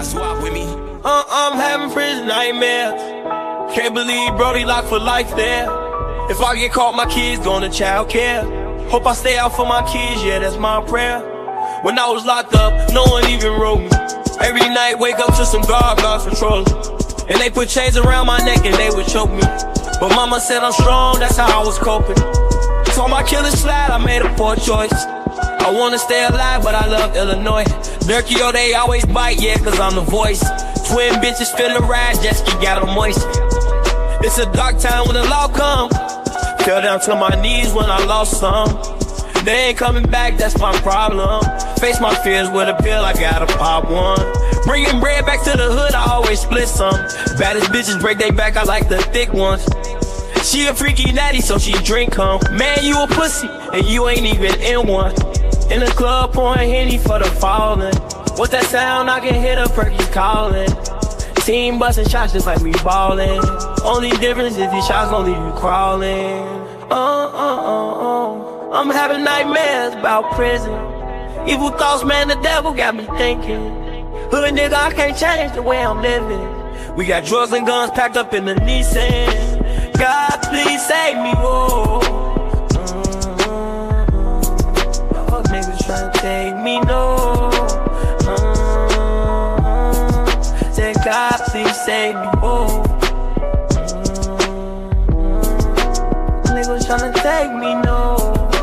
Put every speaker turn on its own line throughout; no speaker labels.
got swap with me.
I'm having prison nightmares. Can't believe Brody locked for life there. If I get caught, my kids going to child care. Hope I stay out for my kids, yeah, that's my prayer. When I was locked up, no one even wrote me. Every night, wake up to some guards patrolling. And they put chains around my neck and they would choke me. But mama said I'm strong, that's how I was coping. Told my killer slide, I made a poor choice. I wanna stay alive, but I love Illinois. Durkio, they always bite, yeah, cause I'm the voice. Twin bitches feeling ride, jet ski got them moist. It's a dark time when the law come. Fell down to my knees when I lost some. They ain't coming back, that's my problem. Face my fears with a pill, I gotta pop one. Bringing bread back to the hood, I always split some. Baddest bitches break they back, I like the thick ones. She a freaky natty, so she drink home. Man, you a pussy, and you ain't even in one. In the club, pouring Henny for the falling. What's that sound? I can hear the perkies calling. Team busting shots just like we ballin'. Only difference is these shots gon' leave you crawling. I'm having nightmares about prison. Evil thoughts, man, the devil got me thinking. Hood nigga, I can't change the way I'm living. We got drugs and guns packed up in the Nissan. God, please save me, whoa. Fuck niggas tryna take me, no. Say God, please save me, whoa. Niggas tryna take me, no.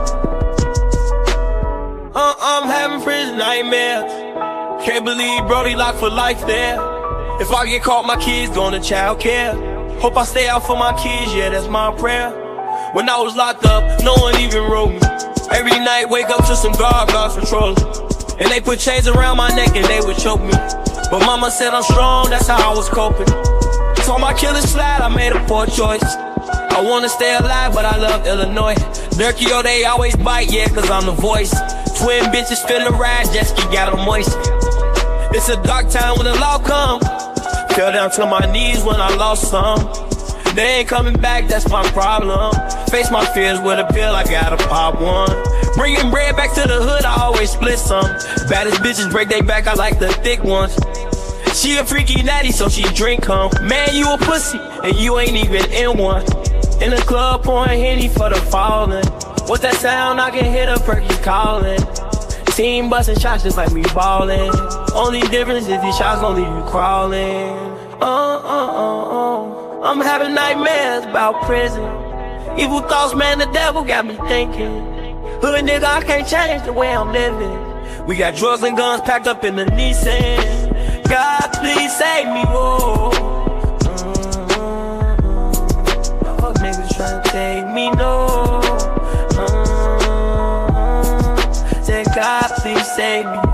I'm having prison nightmares. Can't believe Brody locked for life there. If I get caught, my kids going to child care. Hope I stay out for my kids, yeah, that's my prayer. When I was locked up, no one even wrote me. Every night, wake up to some guards patrolling. And they put chains around my neck and they would choke me. But mama said I'm strong, that's how I was coping. Told my killer slide, I made a poor choice. I wanna stay alive, but I love Illinois. Durkio, they always bite, yeah, cause I'm the voice. Twin bitches feeling ride, jet ski got them moist. It's a dark time when the law come. Fell down to my knees when I lost some. They ain't coming back, that's my problem. Face my fears with a pill, I gotta pop one. Bringing bread back to the hood, I always split some. Baddest bitches break they back, I like the thick ones. She a freaky natty, so she drink home. Man, you a pussy, and you ain't even in one. In the club, pouring Henny for the falling. What's that sound? I can hear the perkies calling. Team busting shots just like we ballin'. Only difference is these shots gon' leave you crawling. I'm having nightmares about prison. Evil thoughts, man, the devil got me thinking. Hood nigga, I can't change the way I'm living. We got drugs and guns packed up in the Nissan. God, please save me, whoa. Fuck niggas tryna take me, no. Say God, please save me.